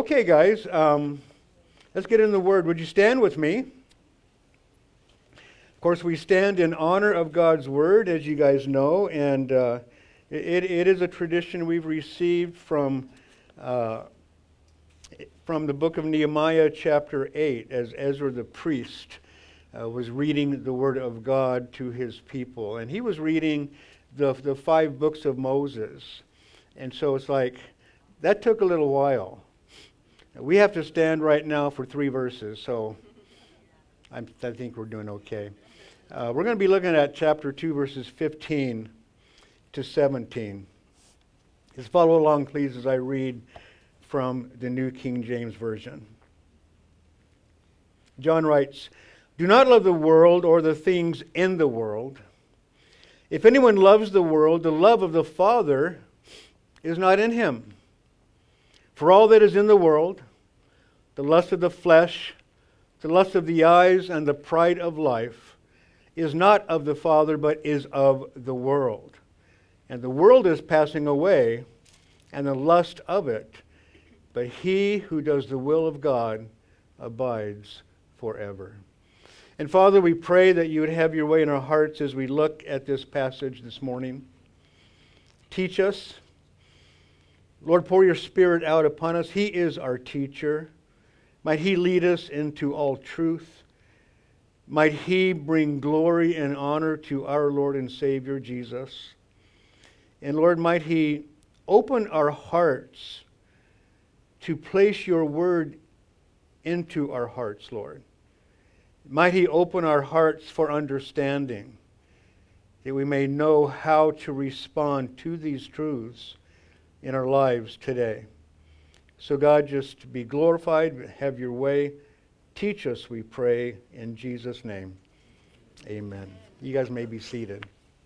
Okay, guys, let's get in the Word. Would you stand with me? Of course, we stand in honor of God's Word, as you guys know, and it is a tradition we've received from the book of Nehemiah, chapter 8, as Ezra the priest was reading the Word of God to his people. And he was reading the 5 books of Moses. And so it's like, that took a little while. We have to stand right now for 3 verses, so I think we're doing okay. We're going to be looking at chapter 2, verses 15 to 17. Just follow along, please, as I read from the New King James Version. John writes, "Do not love the world or the things in the world. If anyone loves the world, the love of the Father is not in him. For all that is in the world, the lust of the flesh, the lust of the eyes, and the pride of life, is not of the Father, but is of the world. And the world is passing away, and the lust of it, but he who does the will of God abides forever." And Father, we pray that you would have your way in our hearts as we look at this passage this morning. Teach us. Lord, pour your Spirit out upon us. He is our teacher. Might he lead us into all truth. Might he bring glory and honor to our Lord and Savior, Jesus. And Lord, might he open our hearts to place your word into our hearts, Lord. Might he open our hearts for understanding, that we may know how to respond to these truths in our lives today. So God, just be glorified, have your way. Teach us, we pray, in Jesus' name. Amen. You guys may be seated.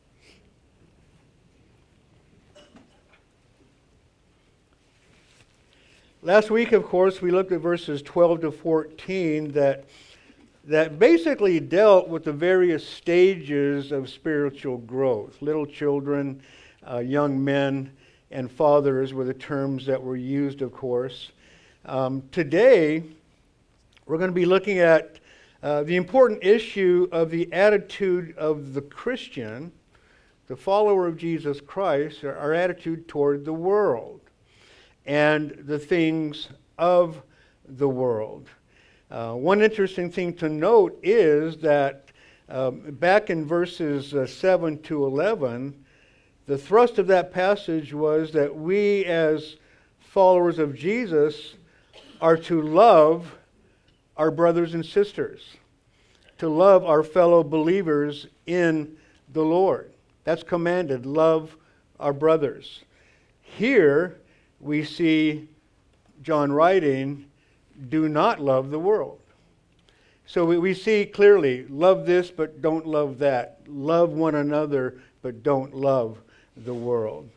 Last week, of course, we looked at verses 12 to 14 that basically dealt with the various stages of spiritual growth. Little children, young men, and fathers were the terms that were used, of course. Today, we're going to be looking at the important issue of the attitude of the Christian, the follower of Jesus Christ, our attitude toward the world and the things of the world. One interesting thing to note is that back in verses 7 to 11, the thrust of that passage was that we as followers of Jesus are to love our brothers and sisters, to love our fellow believers in the Lord. That's commanded, love our brothers. Here we see John writing, do not love the world. So we see clearly, love this but don't love that. Love one another but don't love the world.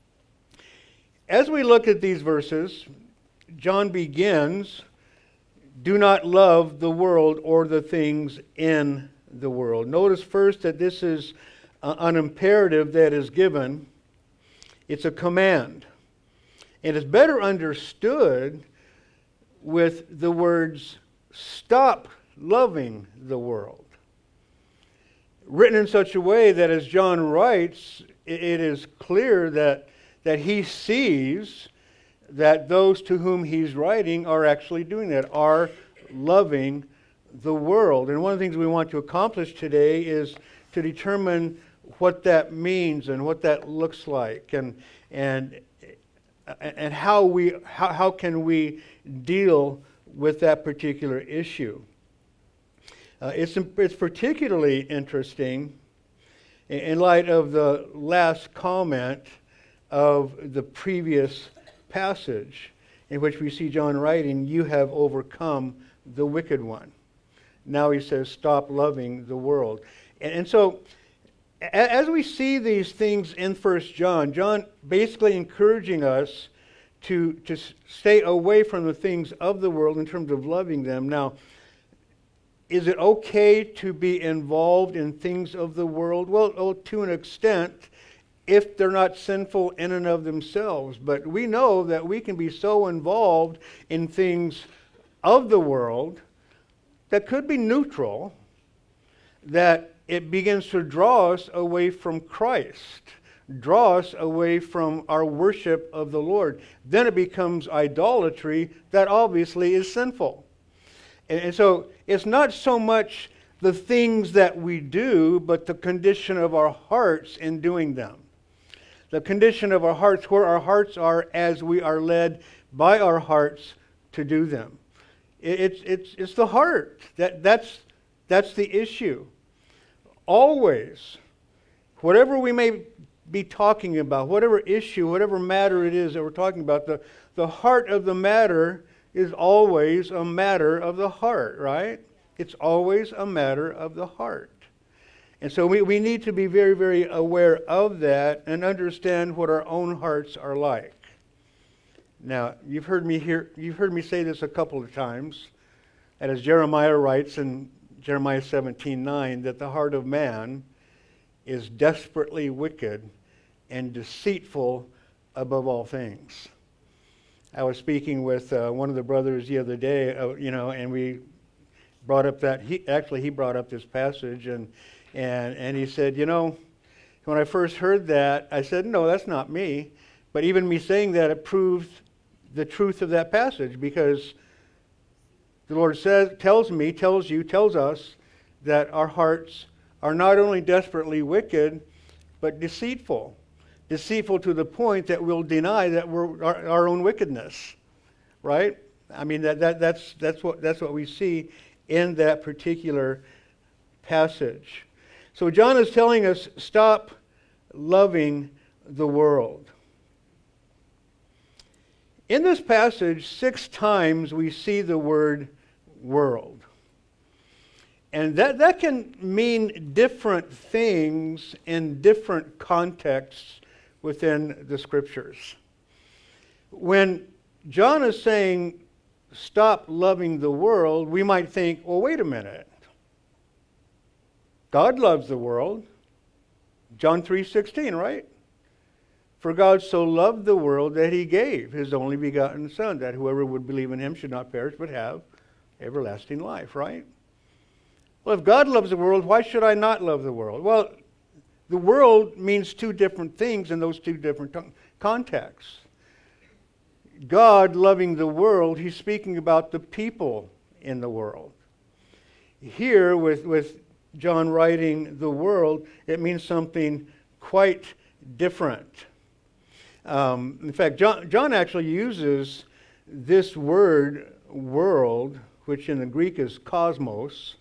As we look at these verses, John begins, do not love the world or the things in the world. Notice first that this is an imperative that is given. It's a command. And it's better understood with the words, stop loving the world. Written in such a way that as John writes, it is clear that he sees that those to whom he's writing are actually doing that, are loving the world. And one of the things we want to accomplish today is to determine what that means and what that looks like and how can we deal with that particular issue. It's particularly interesting in light of the last comment of the previous passage in which we see John writing, you have overcome the wicked one. Now he says, stop loving the world. And so, as we see these things in 1 John, John basically encouraging us to stay away from the things of the world in terms of loving them. Now, is it okay to be involved in things of the world? Well, to an extent, if they're not sinful in and of themselves. But we know that we can be so involved in things of the world that could be neutral, that it begins to draw us away from Christ, draw us away from our worship of the Lord. Then it becomes idolatry that obviously is sinful. And so it's not so much the things that we do, but the condition of our hearts in doing them. The condition of our hearts, where our hearts are as we are led by our hearts to do them. It's the heart. That's the issue. Always, whatever we may be talking about, whatever issue, whatever matter it is that we're talking about, the heart of the matter is always a matter of the heart, right? It's always a matter of the heart. And so we need to be very, very aware of that and understand what our own hearts are like. Now, you've heard me say this a couple of times, and as Jeremiah writes in Jeremiah 17:9, that the heart of man is desperately wicked and deceitful above all things. I was speaking with one of the brothers the other day, and we brought up that he brought up this passage, and he said, when I first heard that, I said, no, that's not me. But even me saying that, it proved the truth of that passage, because the Lord tells us that our hearts are not only desperately wicked, but deceitful. Deceitful to the point that we'll deny that we're our own wickedness, right? I mean, that's what we see in that particular passage. So John is telling us, stop loving the world. In this passage, 6 times we see the word world. And that can mean different things in different contexts within the Scriptures. When John is saying, stop loving the world, we might think, well, wait a minute. God loves the world. John 3:16, right? For God so loved the world that he gave his only begotten Son, that whoever would believe in him should not perish but have everlasting life, right? Well, if God loves the world, why should I not love the world? Well, the world means 2 different things in those 2 different contexts. God loving the world, he's speaking about the people in the world. Here, with John writing the world, it means something quite different. In fact, John actually uses this word world, which in the Greek is cosmos.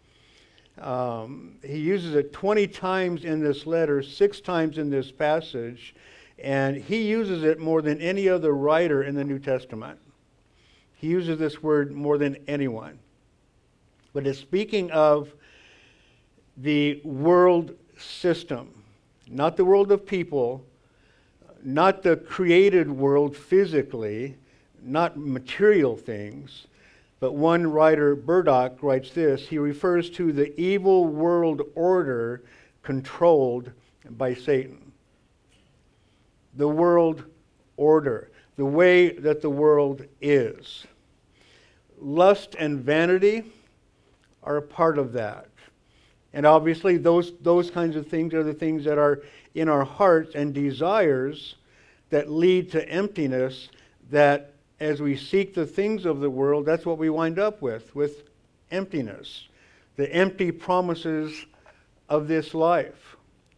He uses it 20 times in this letter, 6 times in this passage, and he uses it more than any other writer in the New Testament. He uses this word more than anyone. But it's speaking of the world system, not the world of people, not the created world physically, not material things, but one writer, Burdock, writes this. He refers to the evil world order controlled by Satan. The world order, the way that the world is. Lust and vanity are a part of that. And obviously those kinds of things are the things that are in our hearts and desires that lead to emptiness, that as we seek the things of the world, that's what we wind up with emptiness. The empty promises of this life.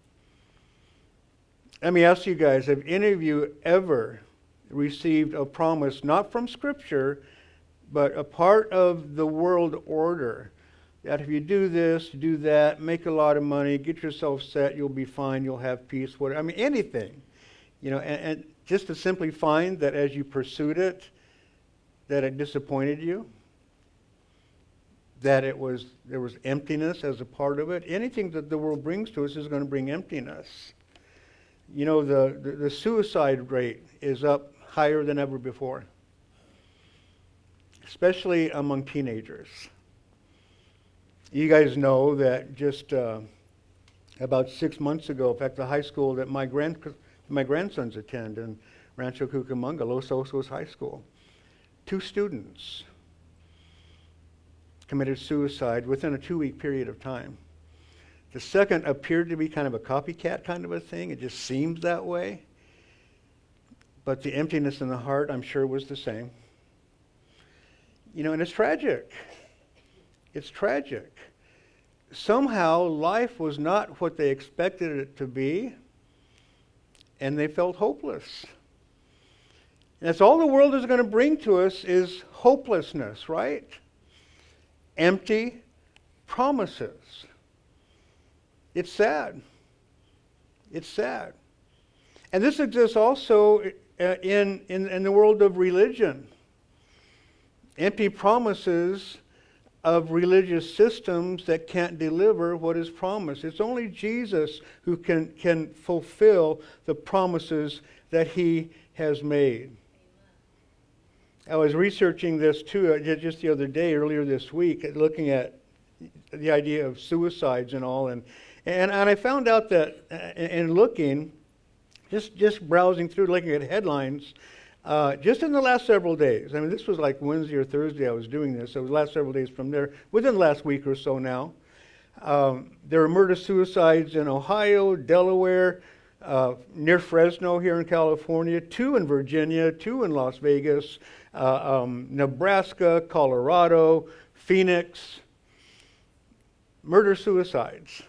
Let me ask you guys, have any of you ever received a promise, not from Scripture, but a part of the world order, that if you do this, do that, make a lot of money, get yourself set, you'll be fine, you'll have peace, whatever. I mean, anything. And just to simply find that as you pursued it, that it disappointed you, that there was emptiness as a part of it. Anything that the world brings to us is going to bring emptiness. The suicide rate is up higher than ever before, especially among teenagers. You guys know that just about 6 months ago. In fact, the high school that my grandsons attend in Rancho Cucamonga, Los Osos High School. 2 students committed suicide within a 2-week period of time. The second appeared to be kind of a copycat kind of a thing. It just seems that way. But the emptiness in the heart, I'm sure, was the same. You know, and it's tragic. It's tragic. Somehow, life was not what they expected it to be, and they felt hopeless. And that's all the world is going to bring to us is hopelessness, right? Empty promises. It's sad. It's sad. And this exists also in the world of religion. Empty promises of religious systems that can't deliver what is promised. It's only Jesus who can fulfill the promises that he has made. I was researching this too just the other day, earlier this week, looking at the idea of suicides and all, and I found out that in looking, just browsing through, looking at headlines, just in the last several days. I mean, this was like Wednesday or Thursday I was doing this, so it was the last several days from there, within the last week or so now. There are murder-suicides in Ohio, Delaware, near Fresno here in California, 2 in Virginia, 2 in Las Vegas, Nebraska, Colorado, Phoenix. Murder-suicides.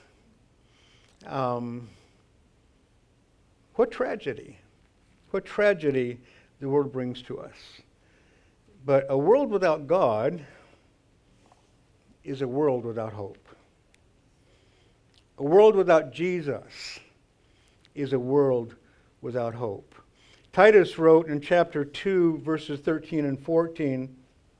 What tragedy. What tragedy the world brings to us. But a world without God is a world without hope. A world without Jesus is a world without hope. Titus wrote in chapter 2, verses 13 and 14,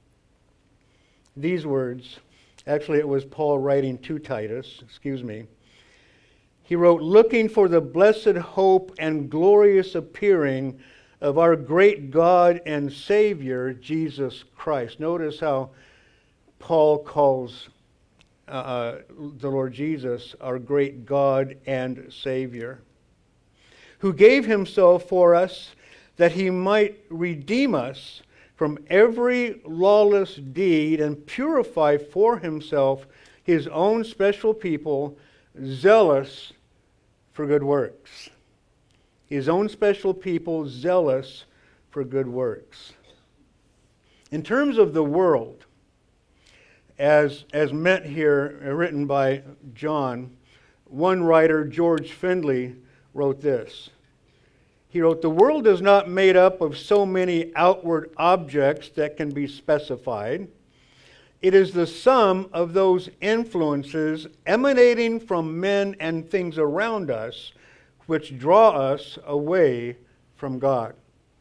these words. Actually, it was Paul writing to Titus, He wrote, "Looking for the blessed hope and glorious appearing of our great God and Savior, Jesus Christ." Notice how Paul calls the Lord Jesus our great God and Savior, who gave himself for us that he might redeem us from every lawless deed and purify for himself his own special people, zealous for good works. His own special people, zealous for good works. In terms of the world, as meant here, written by John, one writer, George Findlay, wrote this. He wrote, "The world is not made up of so many outward objects that can be specified. It is the sum of those influences emanating from men and things around us which draw us away from God."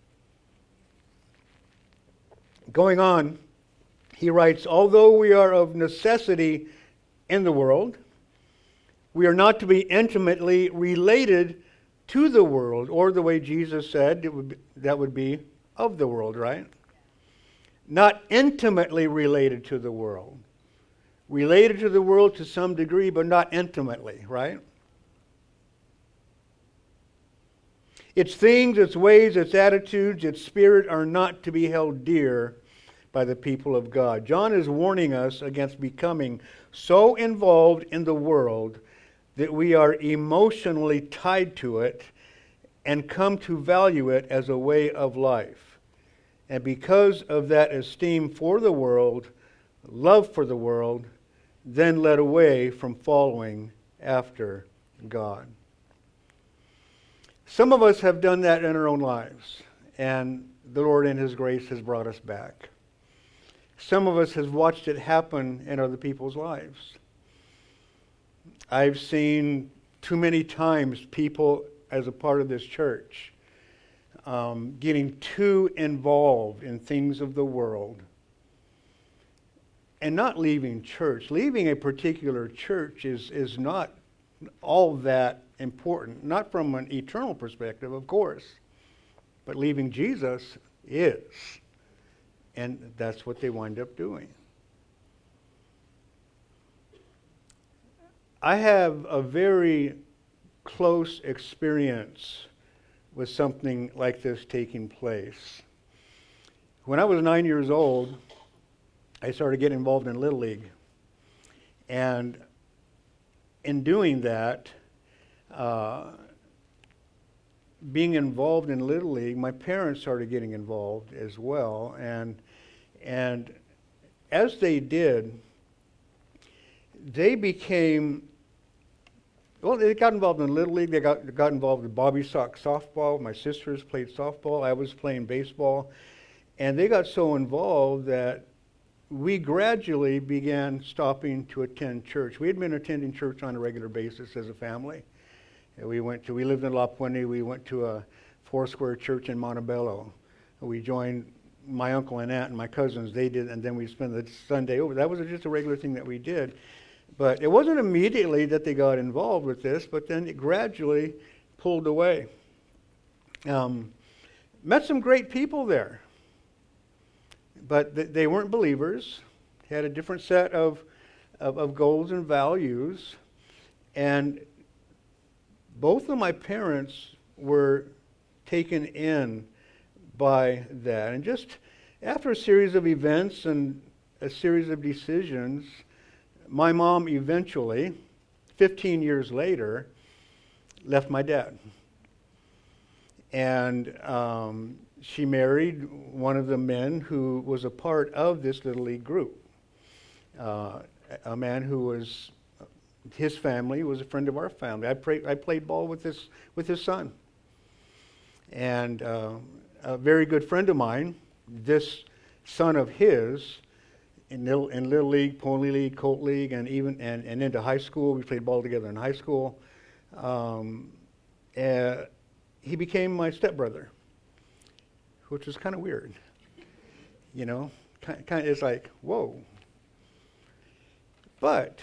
Going on, he writes, "Although we are of necessity in the world, we are not to be intimately related to the world," or the way Jesus said, that would be of the world, right? Not intimately related to the world. Related to the world to some degree, but not intimately, right? Its things, its ways, its attitudes, its spirit are not to be held dear by the people of God. John is warning us against becoming so involved in the world that we are emotionally tied to it and come to value it as a way of life. And because of that esteem for the world, love for the world, then led away from following after God. Some of us have done that in our own lives, and the Lord in His grace has brought us back. Some of us have watched it happen in other people's lives. I've seen too many times people as a part of this church getting too involved in things of the world and not leaving church. Leaving a particular church is not all that important, not from an eternal perspective, of course, but leaving Jesus is. And that's what they wind up doing. I have a very close experience with something like this taking place. When I was 9 years old, I started getting involved in Little League. And in doing that, being involved in Little League, my parents started getting involved as well. And as they did, they became, well, they got involved in Little League. They got involved in Bobby Sock softball. My sisters played softball. I was playing baseball. And they got so involved that we gradually began stopping to attend church. We had been attending church on a regular basis as a family. And we lived in La Puente. We went to a Foursquare church in Montebello. We joined my uncle and aunt and my cousins. They did, and then we spent the Sunday over. That was just a regular thing that we did. But it wasn't immediately that they got involved with this, but then it gradually pulled away. Met some great people there, but they weren't believers. Had a different set of goals and values, and both of my parents were taken in by that. And just after a series of events and a series of decisions, my mom eventually, 15 years later, left my dad. And she married one of the men who was a part of this Little League group. A man who was, his family was a friend of our family. I played ball with his son. And a very good friend of mine, this son of his, in Little League, Pony League, Colt League, and even and into high school. We played ball together in high school. He became my stepbrother, which was kind of weird. You know, kind of, it's like, whoa. But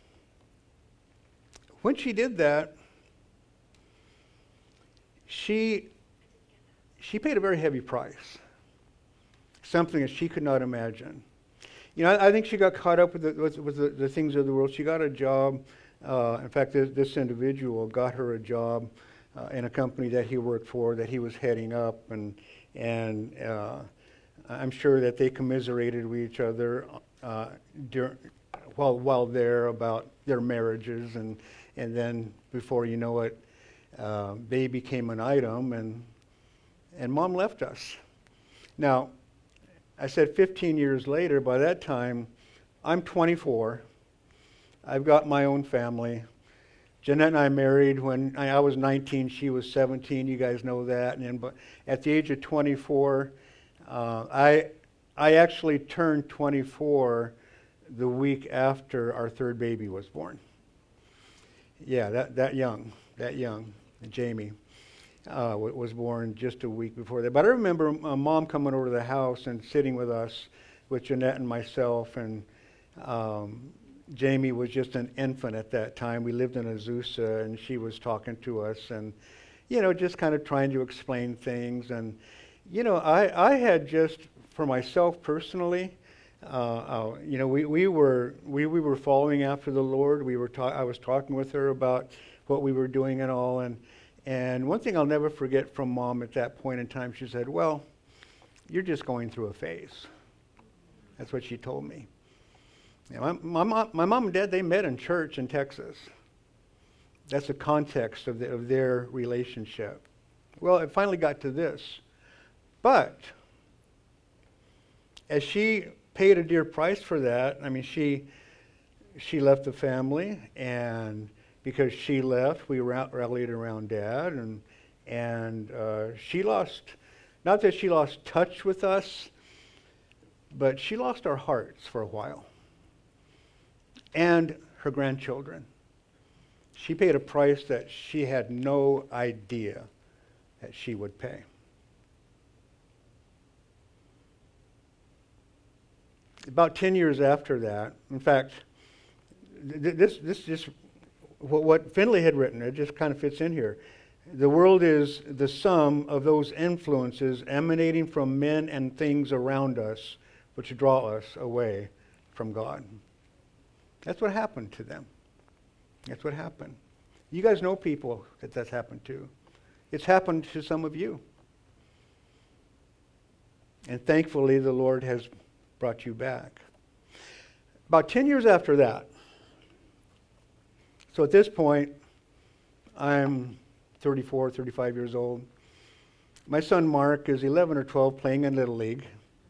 when she did that, she paid a very heavy price, something that she could not imagine. You know, I think she got caught up with the things of the world. She got a job. In fact, this individual got her a job in a company that he worked for, that he was heading up, and I'm sure that they commiserated with each other while there about their marriages, and then before you know it, they became an item, and Mom left us. Now, I said 15 years later. By that time, I'm 24. I've got my own family. Jeanette and I married when I was 19. She was 17. You guys know that. And but at the age of 24, I actually turned 24 the week after our third baby was born. Yeah, that young, Jamie. Was born just a week before that. But I remember Mom coming over to the house and sitting with us, with Jeanette and myself, and Jamie was just an infant at that time. We lived in Azusa, and she was talking to us, and you know, just kind of trying to explain things. And you know, I had just, for myself personally, you know, we were following after the Lord. I was talking with her about what we were doing and all, and one thing I'll never forget from Mom at that point in time, she said, well, you're just going through a phase. That's what she told me. You know, my mom and dad, they met in church in Texas. That's the context of their relationship. Well, it finally got to this. But as she paid a dear price for that, I mean, she left the family, and because she left, we rallied around Dad, and she lost, not that she lost touch with us, but she lost our hearts for a while, and her grandchildren. She paid a price that she had no idea that she would pay. About 10 years after that, in fact, this just what Finley had written, it just kind of fits in here. The world is the sum of those influences emanating from men and things around us which draw us away from God. That's what happened to them. That's what happened. You guys know people that that's happened to. It's happened to some of you. And thankfully, the Lord has brought you back. About 10 years after that, so at this point, I'm 34, 35 years old. My son Mark is 11 or 12 playing in Little League.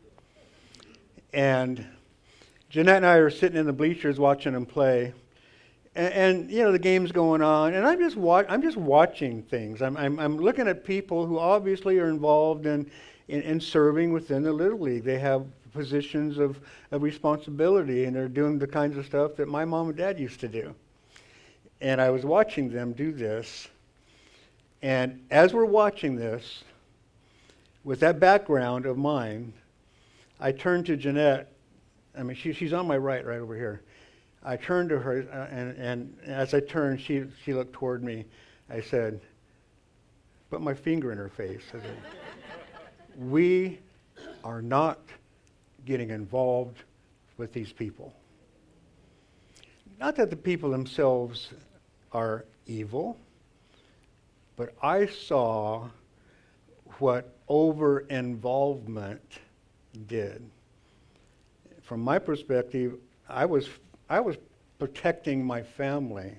And Jeanette and I are sitting in the bleachers watching him play. And you know, the game's going on, and I'm just watching things. I'm looking at people who obviously are involved in serving within the Little League. They have positions of responsibility, and they're doing the kinds of stuff that my mom and dad used to do. And I was watching them do this. And as we're watching this, with that background of mine, I turned to Jeanette. I mean, she's on my right over here. I turned to her, and as I turned, she looked toward me. I said, put my finger in her face. I said, we are not getting involved with these people. Not that the people themselves are evil, but I saw what over-involvement did. From my perspective, I was protecting my family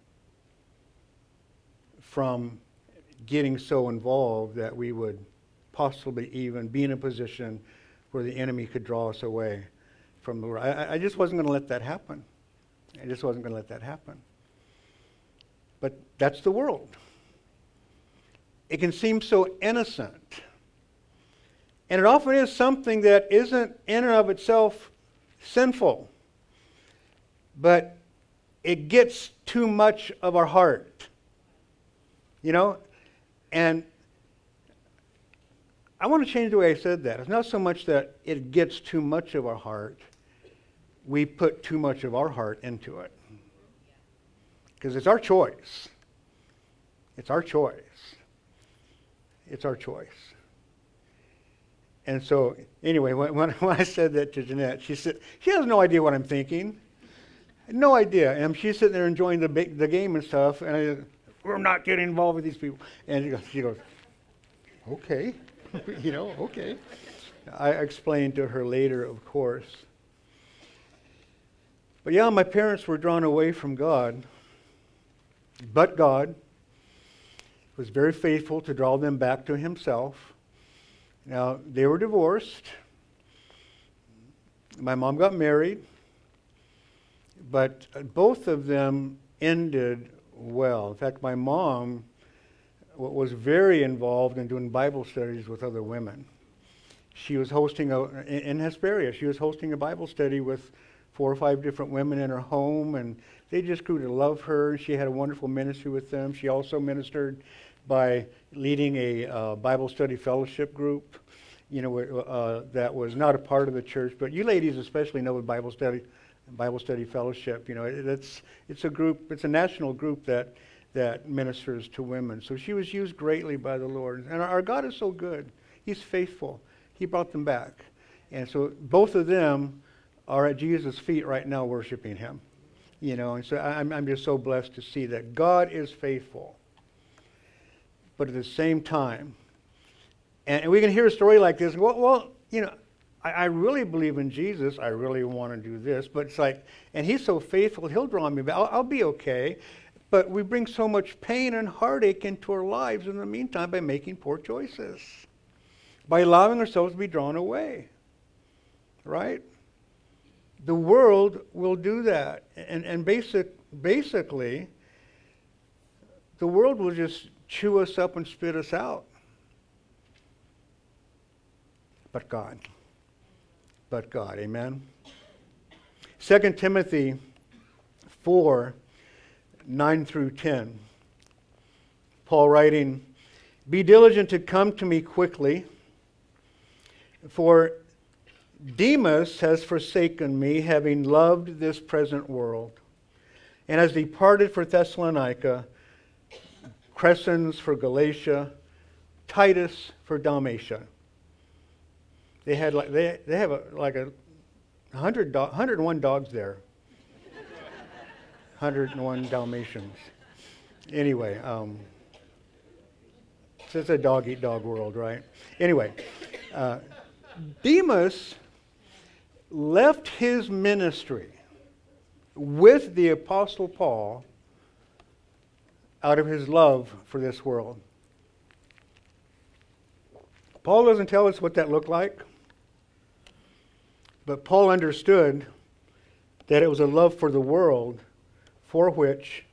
from getting so involved that we would possibly even be in a position where the enemy could draw us away from the Lord. I just wasn't going to let that happen. I just wasn't going to let that happen. But that's the world. It can seem so innocent. And it often is something that isn't in and of itself sinful. But it gets too much of our heart. You know? And I want to change the way I said that. It's not so much that it gets too much of our heart. We put too much of our heart into it. Because it's our choice. It's our choice. It's our choice. And so, anyway, when I said that to Jeanette, she said, she has no idea what I'm thinking. No idea. And she's sitting there enjoying the game and stuff, and I said, we're not getting involved with these people. And she goes, okay. You know, okay. I explained to her later, of course. But yeah, my parents were drawn away from God. But God was very faithful to draw them back to Himself. Now, they were divorced. My mom got married. But both of them ended well. In fact, my mom was very involved in doing Bible studies with other women. She was hosting in Hesperia, she was hosting a Bible study with 4 or 5 different women in her home, and they just grew to love her. She had a wonderful ministry with them. She also ministered by leading a Bible study fellowship group, you know, that was not a part of the church, but you ladies especially know what Bible study fellowship, you know, it's a group, it's a national group that ministers to women. So she was used greatly by the Lord. And our God is so good. He's faithful. He brought them back. And so both of them are at Jesus' feet right now worshiping Him. You know, and so I'm just so blessed to see that God is faithful. But at the same time, and we can hear a story like this, well, you know, I really believe in Jesus. I really want to do this. But it's like, and He's so faithful, He'll draw me back. I'll be okay. But we bring so much pain and heartache into our lives in the meantime by making poor choices, by allowing ourselves to be drawn away. Right? The world will do that. And basically, the world will just chew us up and spit us out. But God. But God. Amen? 2 Timothy 4, 9 through 10. Paul writing, "Be diligent to come to me quickly, for Demas has forsaken me, having loved this present world, and has departed for Thessalonica, Crescens for Galatia, Titus for Dalmatia." They have 101 dogs there. 101 Dalmatians. Anyway, it's a dog-eat-dog world, right? Anyway, Demas left his ministry with the Apostle Paul out of his love for this world. Paul doesn't tell us what that looked like, but Paul understood that it was a love for the world for which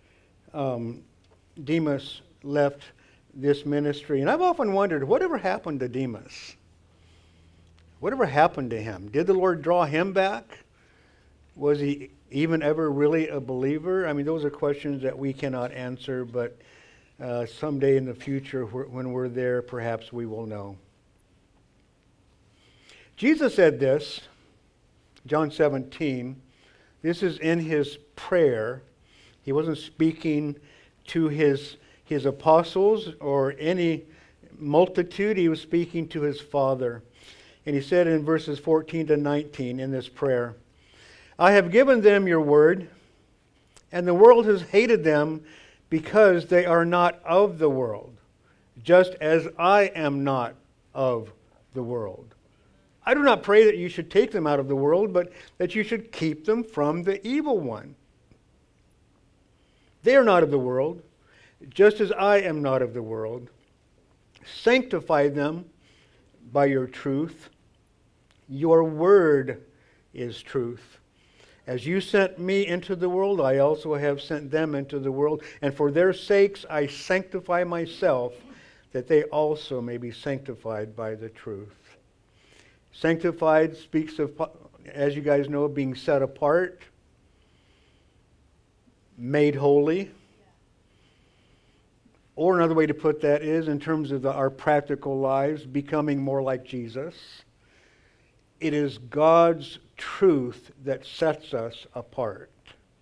Demas left this ministry. And I've often wondered, whatever happened to Demas? Whatever happened to him? Did the Lord draw him back? Was he even ever really a believer? I mean, those are questions that we cannot answer, but someday in the future, when we're there, perhaps we will know. Jesus said this, John 17. This is in his prayer. He wasn't speaking to his apostles or any multitude. He was speaking to his Father. And he said in verses 14 to 19 in this prayer, I have given them your word, and the world has hated them because they are not of the world, just as I am not of the world. I do not pray that you should take them out of the world, but that you should keep them from the evil one. They are not of the world, just as I am not of the world. Sanctify them by your truth. Your word is truth. As you sent me into the world, I also have sent them into the world. And for their sakes I sanctify myself, that they also may be sanctified by the truth. Sanctified speaks of, as you guys know, being set apart, made holy. Or another way to put that is, in terms of our practical lives, becoming more like Jesus. It is God's truth that sets us apart.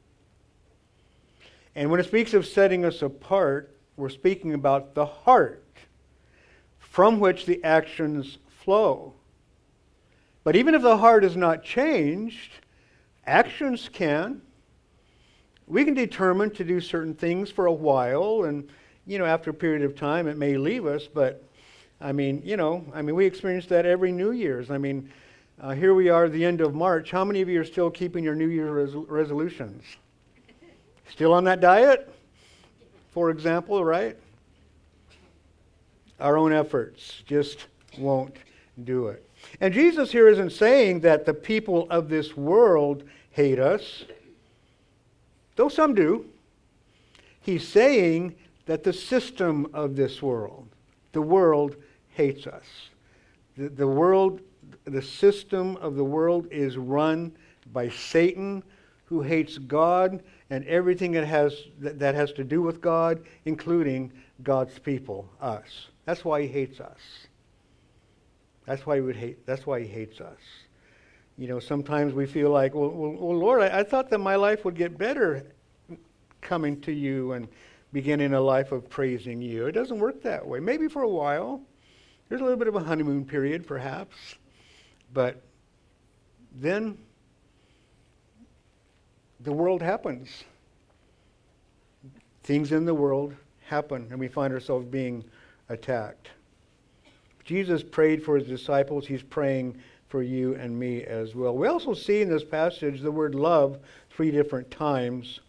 And when it speaks of setting us apart, we're speaking about the heart from which the actions flow. But even if the heart is not changed, actions can. We can determine to do certain things for a while, and after a period of time it may leave us, but we experience that every New Year's. Here we are at the end of March. How many of you are still keeping your New Year's resolutions? Still on that diet, for example, right? Our own efforts just won't do it. And Jesus here isn't saying that the people of this world hate us, though some do. He's saying that the system of this world, the world hates us. The system of the world is run by Satan, who hates God and everything that has to do with God, including God's people, us. That's why he hates us. That's why he hates us. Sometimes we feel like, well Lord, I thought that my life would get better coming to you and beginning a life of praising you. It doesn't work that way. Maybe for a while. There's a little bit of a honeymoon period, perhaps. But then the world happens. Things in the world happen, and we find ourselves being attacked. Jesus prayed for his disciples. He's praying for you and me as well. We also see in this passage the word love 3 different times.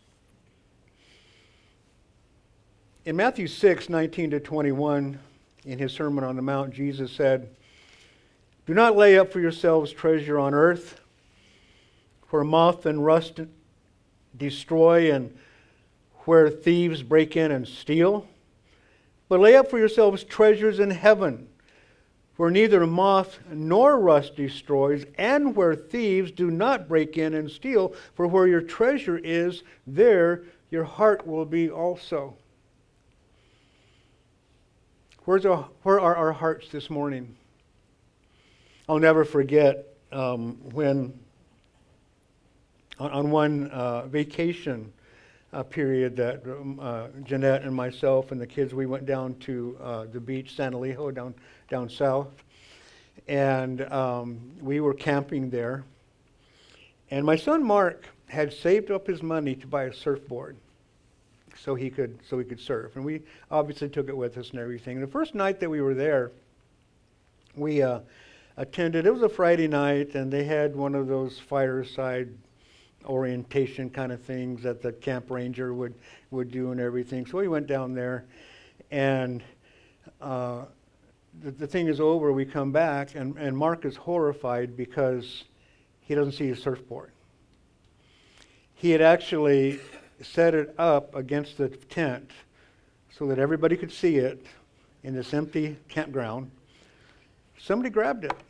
In Matthew 6:19-21, in his Sermon on the Mount, Jesus said, do not lay up for yourselves treasure on earth, where moth and rust destroy and where thieves break in and steal. But lay up for yourselves treasures in heaven, where neither moth nor rust destroys, and where thieves do not break in and steal. For where your treasure is, there your heart will be also. Where are our hearts this morning? I'll never forget when on one vacation period that Jeanette and myself and the kids, we went down to the beach, San Elijo, down south, and we were camping there. And my son Mark had saved up his money to buy a surfboard so he could surf. And we obviously took it with us and everything. The first night that we were there, we attended, it was a Friday night, and they had one of those fireside orientation kind of things that the camp ranger would do and everything. So we went down there, and the thing is over, we come back, and Mark is horrified because he doesn't see his surfboard. He had actually set it up against the tent so that everybody could see it in this empty campground. Somebody grabbed it.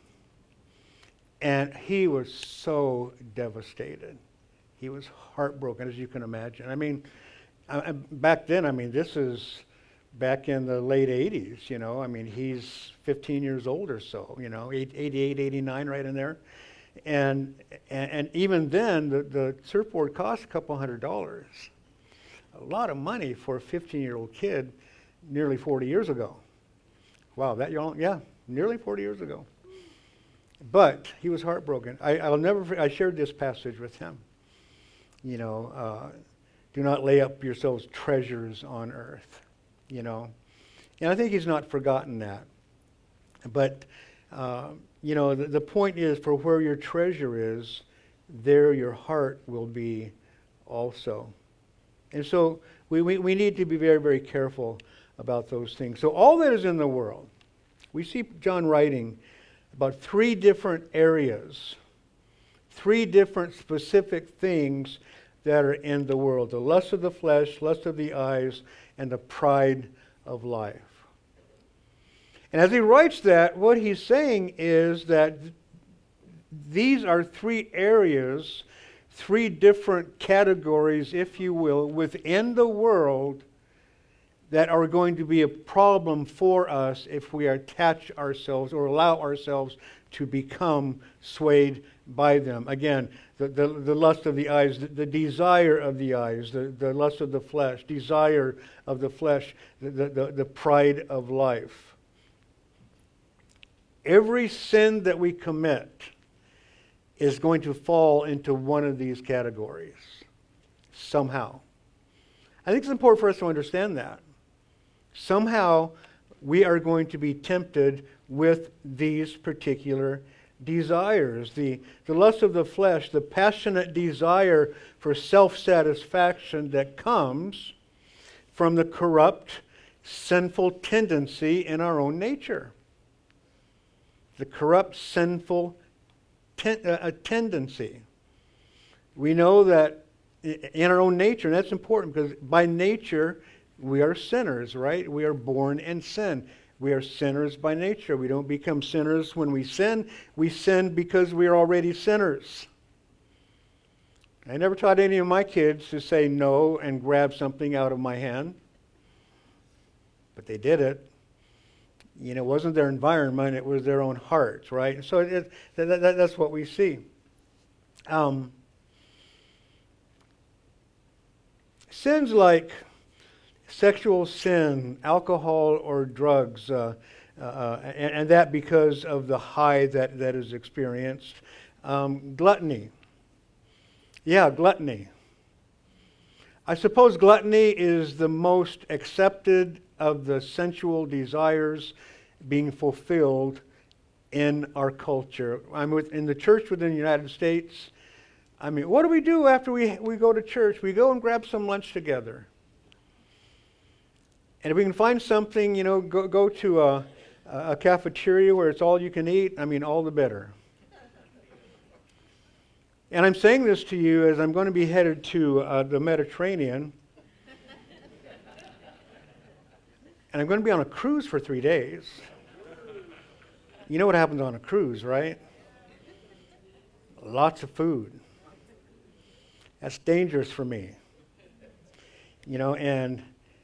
And he was so devastated. He was heartbroken, as you can imagine. I mean, back then, this is back in the late 80s, you know. I mean, he's 15 years old or so, you know, 88, 89, right in there. And even then, the surfboard cost a couple $100. A lot of money for a 15-year-old kid nearly 40 years ago. Wow, that young? Yeah, nearly 40 years ago. But he was heartbroken. I shared this passage with him. You know, do not lay up yourselves treasures on earth, you know. And I think he's not forgotten that. But, you know, the point is, for where your treasure is, there your heart will be also. And so we need to be very, very careful about those things. So all that is in the world, we see John writing about 3 different areas, 3 different specific things that are in the world: the lust of the flesh, lust of the eyes, and the pride of life. And as he writes that, what he's saying is that these are 3 areas, 3 different categories, if you will, within the world that are going to be a problem for us if we attach ourselves or allow ourselves to become swayed by them. Again, the lust of the eyes, the desire of the eyes, the lust of the flesh, desire of the flesh, the pride of life. Every sin that we commit is going to fall into one of these categories somehow. I think it's important for us to understand that. Somehow we are going to be tempted with these particular desires. The lust of the flesh, the passionate desire for self-satisfaction that comes from the corrupt, sinful tendency in our own nature. The corrupt, sinful tendency. We know that in our own nature, and that's important because by nature, we are sinners, right? We are born in sin. We are sinners by nature. We don't become sinners when we sin. We sin because we are already sinners. I never taught any of my kids to say no and grab something out of my hand. But they did it. You know, it wasn't their environment, it was their own hearts, right? So that's what we see. Sins like sexual sin, alcohol or drugs, and that because of the high that is experienced. Gluttony. Yeah, gluttony. I suppose gluttony is the most accepted of the sensual desires being fulfilled in our culture. In the church within the United States. I mean, what do we do after we go to church? We go and grab some lunch together. And if we can find something, you know, go to a cafeteria where it's all you can eat, all the better. And I'm saying this to you as I'm going to be headed to the Mediterranean. And I'm going to be on a cruise for 3 days. You know what happens on a cruise, right? Lots of food. That's dangerous for me. You know, and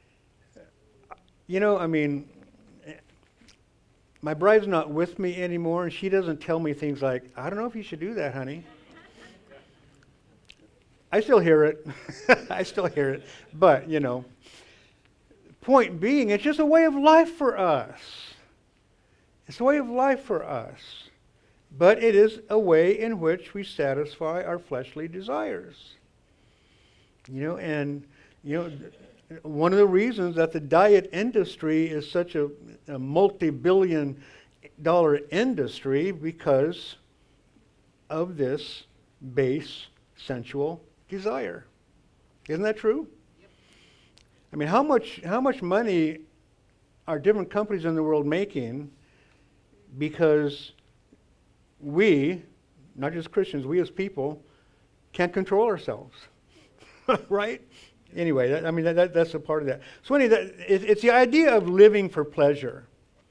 my bride's not with me anymore, and she doesn't tell me things like, I don't know if you should do that, honey. I still hear it. I still hear it. But, you know, point being, it's just a way of life for us. It's a way of life for us. but it is a way in which we satisfy our fleshly desires. And one of the reasons that the diet industry is such a multi-billion-dollar industry because of this base sensual desire. Isn't that true? Yep. I mean, how much money are different companies in the world making because we, not just Christians, we as people, can't control ourselves, right? Anyway, that's a part of that. So anyway, it's the idea of living for pleasure.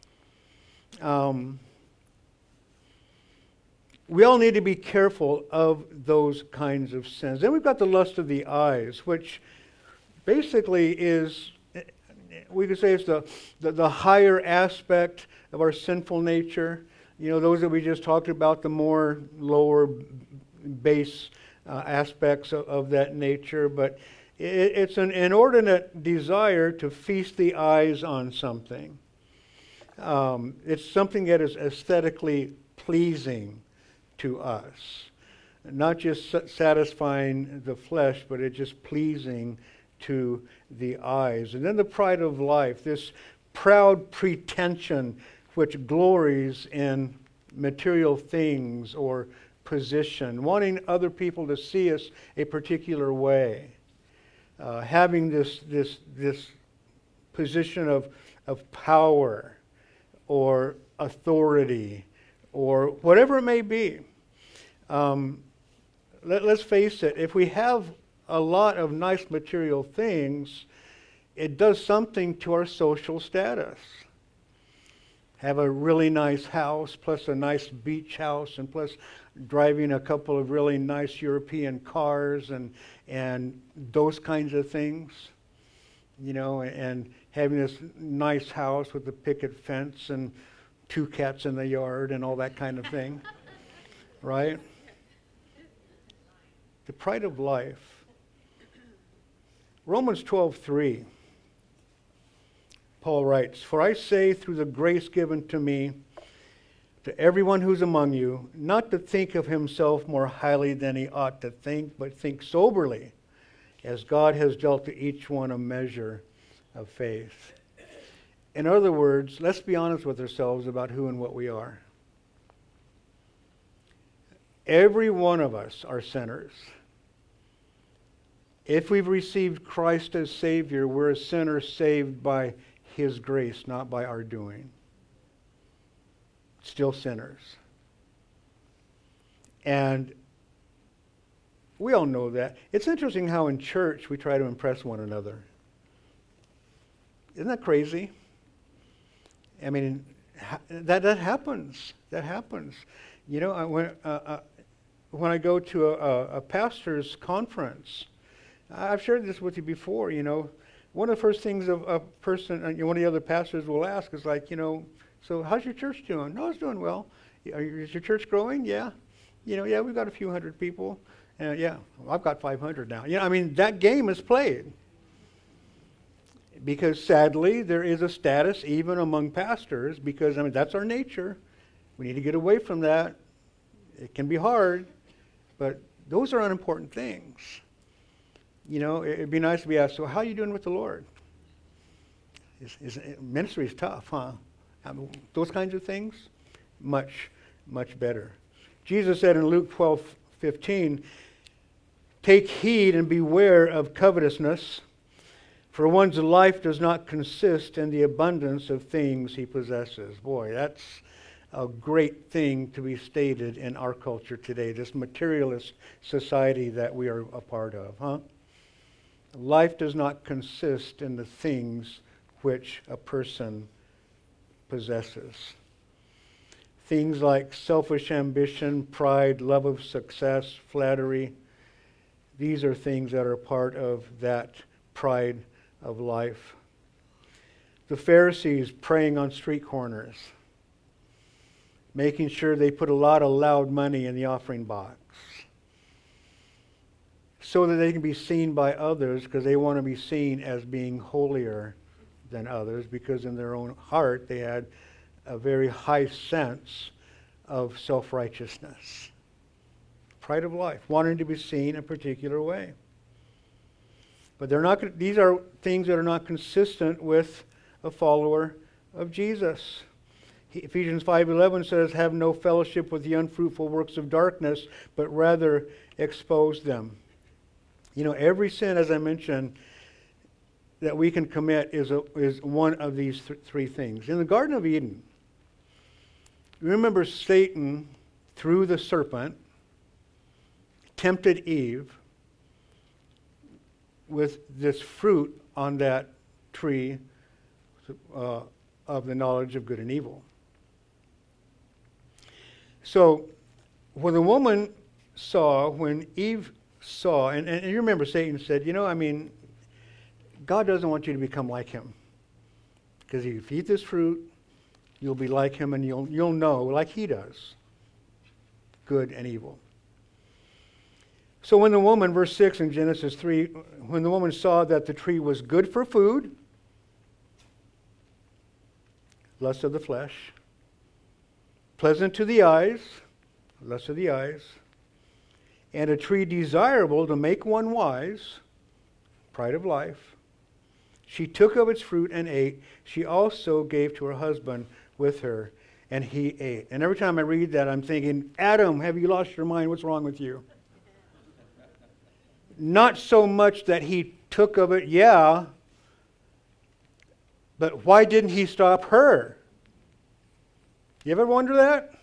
We all need to be careful of those kinds of sins. Then we've got the lust of the eyes, which basically is, we could say it's the higher aspect of our sinful nature. Those that we just talked about, the more lower base aspects of that nature. But it's an inordinate desire to feast the eyes on something. It's something that is aesthetically pleasing to us. Not just satisfying the flesh, but it's just pleasing to the eyes. And then the pride of life, this proud pretension which glories in material things or position, wanting other people to see us a particular way, having this position of power or authority or whatever it may be. Let's face it, if we have a lot of nice material things, it does something to our social status. Have a really nice house, plus a nice beach house, and plus driving a couple of really nice European cars and those kinds of things, and having this nice house with a picket fence and 2 cats in the yard and all that kind of thing, right? The pride of life. Romans 12:3. Paul writes, "For I say through the grace given to me, to everyone who's among you, not to think of himself more highly than he ought to think, but think soberly, as God has dealt to each one a measure of faith." In other words, let's be honest with ourselves about who and what we are. Every one of us are sinners. If we've received Christ as Savior, we're a sinner saved by His grace, not by our doing. Still sinners. And we all know that. It's interesting how in church we try to impress one another. Isn't that crazy? I mean, that happens. That happens. When I go to a pastor's conference, I've shared this with you before, one of the first things a person, one of the other pastors will ask is like, so how's your church doing? No, it's doing well. Is your church growing? Yeah. Yeah, we've got a few hundred people. Yeah, I've got 500 now. That game is played. Because sadly, there is a status even among pastors, because that's our nature. We need to get away from that. It can be hard, but those are unimportant things. It'd be nice to be asked, so how are you doing with the Lord? Ministry is tough, huh? Those kinds of things, much, much better. Jesus said in Luke 12:15, "Take heed and beware of covetousness, for one's life does not consist in the abundance of things he possesses." Boy, that's a great thing to be stated in our culture today, this materialist society that we are a part of, huh? Life does not consist in the things which a person possesses. Things like selfish ambition, pride, love of success, flattery, these are things that are part of that pride of life. The Pharisees praying on street corners, making sure they put a lot of loud money in the offering box so that they can be seen by others, because they want to be seen as being holier than others, because in their own heart they had a very high sense of self-righteousness. Pride of life, wanting to be seen a particular way. But these are things that are not consistent with a follower of Jesus. Ephesians 5:11 says, have no fellowship with the unfruitful works of darkness, but rather expose them. You know, every sin, as I mentioned, that we can commit is one of these three things. In the Garden of Eden, remember Satan, through the serpent, tempted Eve with this fruit on that tree of the knowledge of good and evil. So when when Eve saw, and you remember Satan said, God doesn't want you to become like him. Because if you eat this fruit, you'll be like him and you'll know, like he does, good and evil. So when the woman, verse 6 in Genesis 3, when the woman saw that the tree was good for food, lust of the flesh, pleasant to the eyes, lust of the eyes, and a tree desirable to make one wise, pride of life, she took of its fruit and ate. She also gave to her husband with her, and he ate. And every time I read that, I'm thinking, Adam, have you lost your mind? What's wrong with you? Not so much that he took of it, yeah, but why didn't he stop her? You ever wonder that?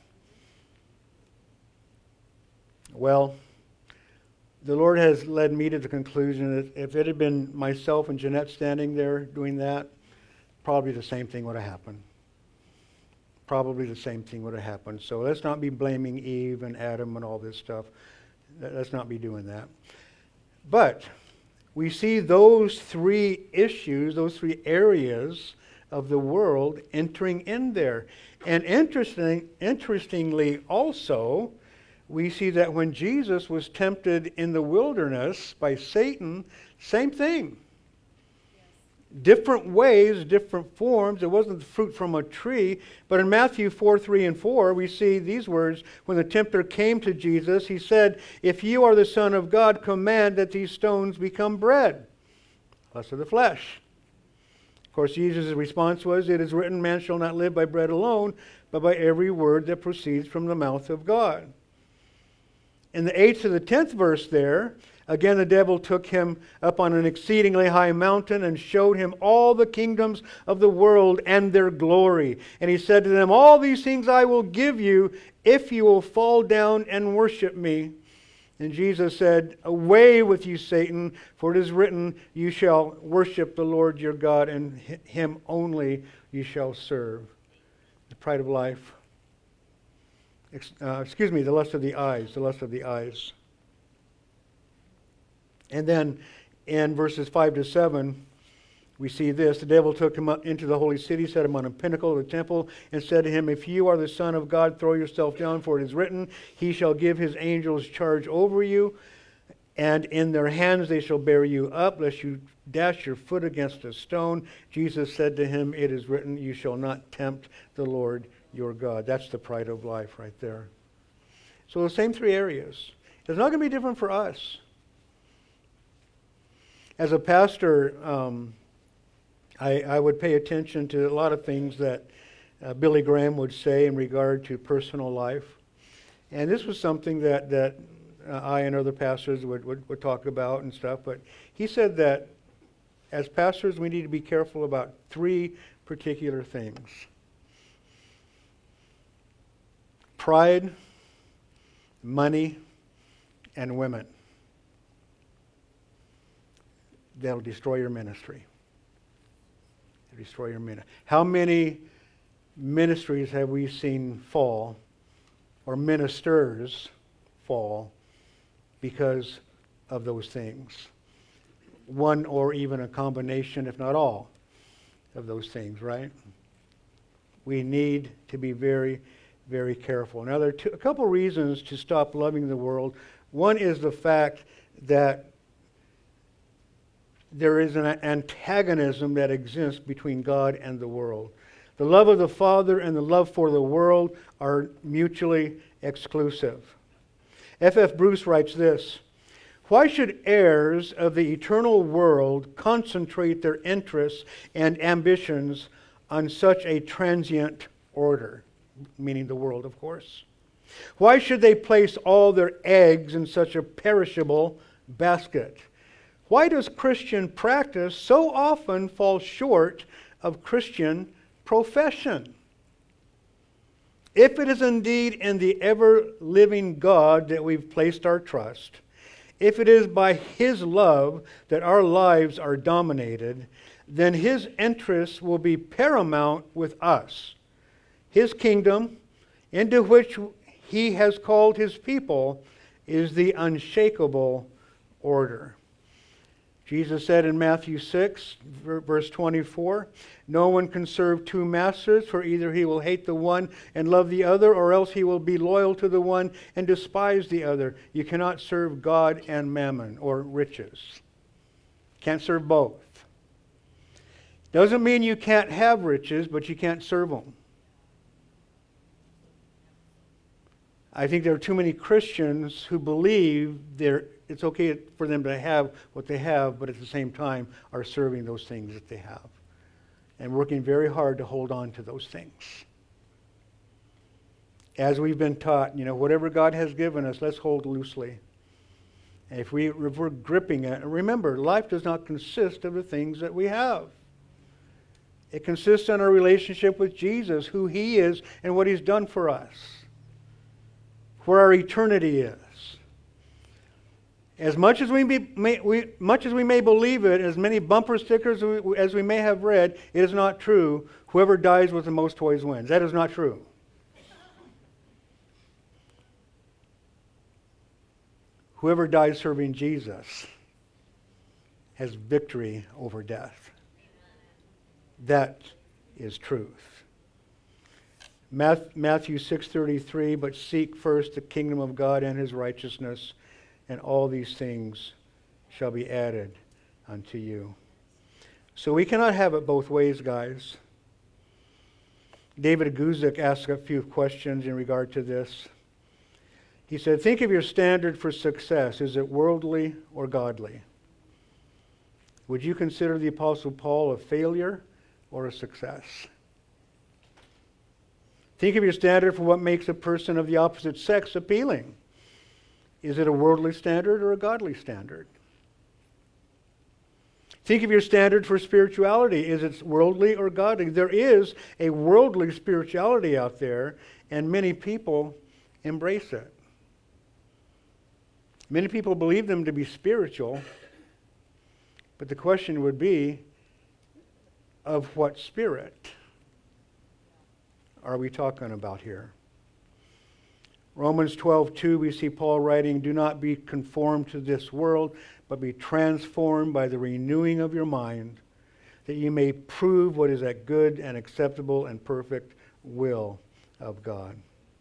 Well, the Lord has led me to the conclusion that if it had been myself and Jeanette standing there doing that, probably the same thing would have happened. Probably the same thing would have happened. So let's not be blaming Eve and Adam and all this stuff. Let's not be doing that. But we see those three issues, those three areas of the world entering in there. And interestingly also, we see that when Jesus was tempted in the wilderness by Satan, same thing. Different ways, different forms. It wasn't the fruit from a tree. But in Matthew 4:3-4, we see these words. When the tempter came to Jesus, he said, if you are the Son of God, command that these stones become bread. Lust of the flesh. Of course, Jesus' response was, it is written, man shall not live by bread alone, but by every word that proceeds from the mouth of God. In the 8th to the 10th verse there, again the devil took him up on an exceedingly high mountain and showed him all the kingdoms of the world and their glory. And he said to them, all these things I will give you if you will fall down and worship me. And Jesus said, away with you, Satan, for it is written, you shall worship the Lord your God, and him only you shall serve. The pride of life. The lust of the eyes, the lust of the eyes. And then in verses 5-7, we see this. The devil took him up into the holy city, set him on a pinnacle of the temple, and said to him, if you are the Son of God, throw yourself down, for it is written, he shall give his angels charge over you, and in their hands they shall bear you up, lest you dash your foot against a stone. Jesus said to him, it is written, you shall not tempt the Lord your God. That's the pride of life right there. So the same three areas. It's not going to be different for us. As a pastor, I would pay attention to a lot of things that Billy Graham would say in regard to personal life. And this was something that I and other pastors would talk about and stuff. But he said that as pastors, we need to be careful about three particular things. Pride, money, and women. That'll destroy your ministry. Destroy your ministry. How many ministries have we seen fall, or ministers fall, because of those things? One or even a combination, if not all, of those things, right? We need to be very, very careful. Now, there are a couple reasons to stop loving the world. One is the fact that there is an antagonism that exists between God and the world. The love of the Father and the love for the world are mutually exclusive. F.F. Bruce writes this: "Why should heirs of the eternal world concentrate their interests and ambitions on such a transient order?" Meaning the world, of course. "Why should they place all their eggs in such a perishable basket? Why does Christian practice so often fall short of Christian profession? If it is indeed in the ever-living God that we've placed our trust, if it is by His love that our lives are dominated, then His interests will be paramount with us. His kingdom, into which He has called His people, is the unshakable order." Jesus said in Matthew 6, verse 24, "No one can serve two masters, for either he will hate the one and love the other, or else he will be loyal to the one and despise the other. You cannot serve God and mammon," or riches. Can't serve both. Doesn't mean you can't have riches, but you can't serve them. I think there are too many Christians who believe it's okay for them to have what they have, but at the same time are serving those things that they have and working very hard to hold on to those things. As we've been taught, whatever God has given us, let's hold loosely. And if we're gripping it, remember, life does not consist of the things that we have. It consists in our relationship with Jesus, who He is and what He's done for us, where our eternity is. As much as we may believe it, as many bumper stickers as we may have read, it is not true. Whoever dies with the most toys wins. That is not true. Whoever dies serving Jesus has victory over death. That is truth. Matthew 6:33, "But seek first the kingdom of God and His righteousness, and all these things shall be added unto you." So we cannot have it both ways, guys. David Guzik asked a few questions in regard to this. He said, "Think of your standard for success. Is it worldly or godly? Would you consider the Apostle Paul a failure or a success? Think of your standard for what makes a person of the opposite sex appealing. Is it a worldly standard or a godly standard? Think of your standard for spirituality. Is it worldly or godly? There is a worldly spirituality out there, and many people embrace it. Many people believe them to be spiritual, but the question would be, of what spirit are we talking about here? Romans 12:2, we see Paul writing, "Do not be conformed to this world, but be transformed by the renewing of your mind, that you may prove what is that good and acceptable and perfect will of God."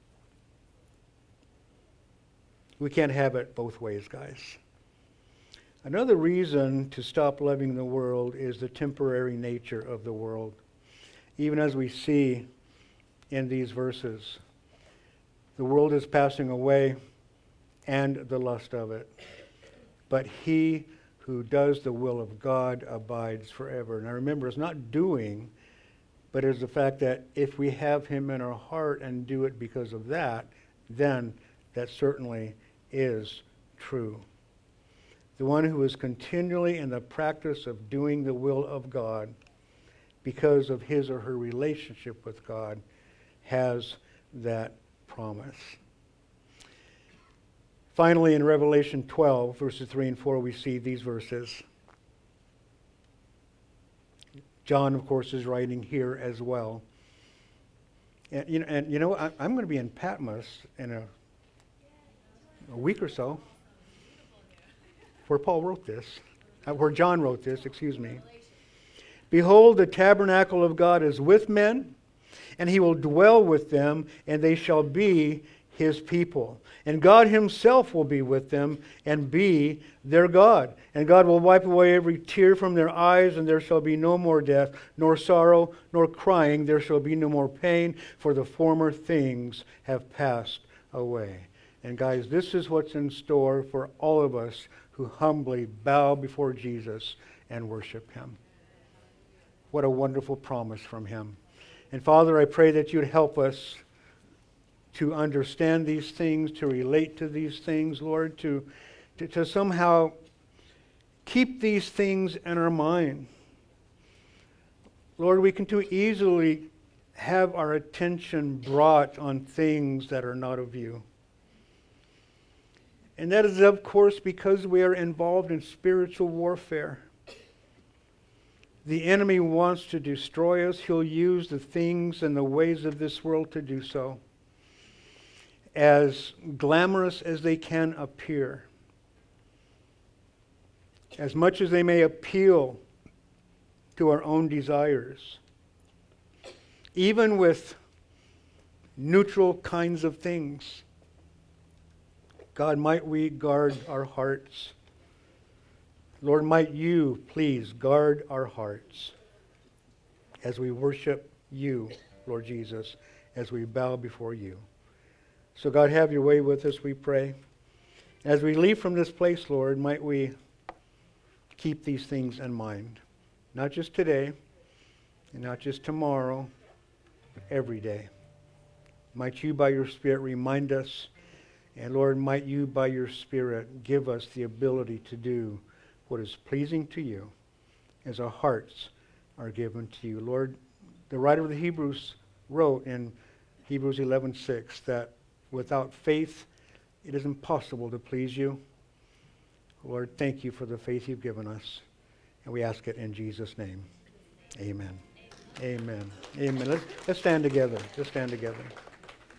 We can't have it both ways, guys. Another reason to stop loving the world is the temporary nature of the world. Even as we see in these verses, the world is passing away and the lust of it. But he who does the will of God abides forever. Now remember, it's not doing, but it's the fact that if we have Him in our heart and do it because of that, then that certainly is true. The one who is continually in the practice of doing the will of God because of his or her relationship with God has that promise. Finally, in Revelation 12, verses 3 and 4, we see these verses. John, of course, is writing here as well. I'm going to be in Patmos in a week or so, where Paul wrote this, where John wrote this, excuse me. "Behold, the tabernacle of God is with men, and He will dwell with them, and they shall be His people. And God Himself will be with them and be their God. And God will wipe away every tear from their eyes, and there shall be no more death, nor sorrow, nor crying. There shall be no more pain, for the former things have passed away. And guys, this is what's in store for all of us who humbly bow before Jesus and worship Him. What a wonderful promise from Him. And Father, I pray that You'd help us to understand these things, to relate to these things, Lord, to somehow keep these things in our mind. Lord, we can too easily have our attention brought on things that are not of You. And that is, of course, because we are involved in spiritual warfare. The enemy wants to destroy us. He'll use the things and the ways of this world to do so, as glamorous as they can appear. As much as they may appeal to our own desires. Even with neutral kinds of things. God, might we guard our hearts. Lord, might You please guard our hearts as we worship You, Lord Jesus, as we bow before You. So God, have Your way with us, we pray. As we leave from this place, Lord, might we keep these things in mind. Not just today, and not just tomorrow, but every day. Might You, by Your Spirit, remind us. And Lord, might You, by Your Spirit, give us the ability to do what is pleasing to You as our hearts are given to You. Lord, the writer of the Hebrews wrote in Hebrews 11:6 that without faith it is impossible to please You. Lord, thank You for the faith You've given us. And we ask it in Jesus' name. Amen. Amen. Amen. Let's stand together. Let's stand together.